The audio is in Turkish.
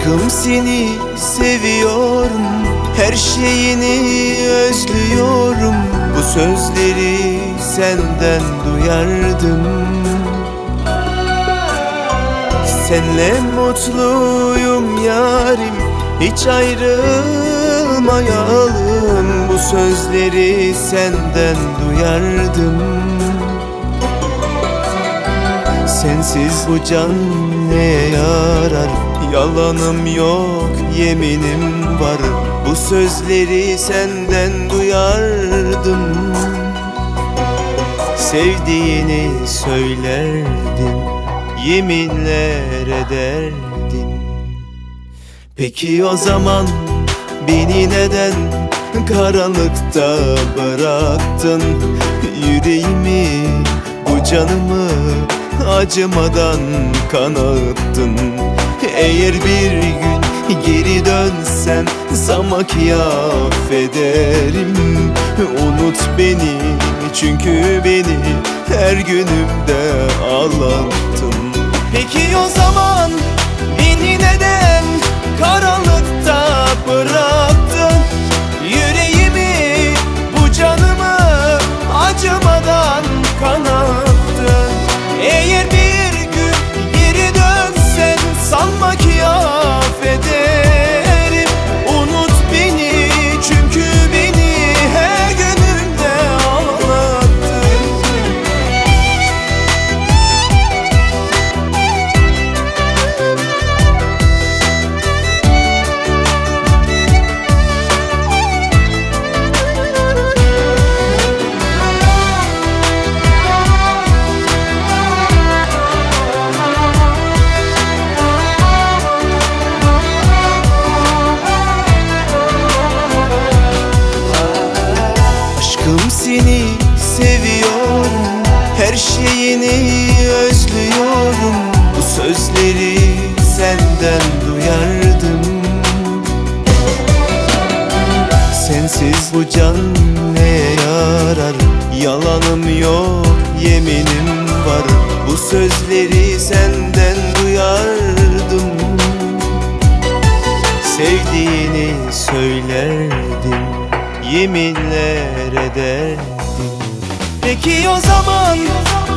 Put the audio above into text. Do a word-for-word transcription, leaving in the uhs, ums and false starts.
Aşkım seni seviyorum, her şeyini özlüyorum. Bu sözleri senden duyardım. Senle mutluyum yarim, hiç ayrılmayalım. Bu sözleri senden duyardım. Sensiz bu can neye yarar? Yalanım yok, yeminim var. Bu sözleri senden duyardım. Sevdiğini söylerdin, yeminler ederdin. Peki o zaman beni neden karanlıkta bıraktın? Yüreğimi, bu canımı acımadan kanattın. Eğer bir gün geri dönsen sana ki affederim. Unut beni, çünkü beni her günümde ağlattın. Peki o zaman beni neden karanlıkta bıraktın? Yüreğimi, bu canımı acımadan kanattın. Eğer bir gün geri dönsen sanma ki affederim. Unut beni, çünkü beni her günümde ağlattın. Seni seviyorum, her şeyini özlüyorum. Bu sözleri senden duyardım. Sensiz bu can neye yarar? Yalanım yok, yeminim var. Bu sözleri senden duyardım. Sevdiğini söylerdin, yeminler ederdin. Peki o zaman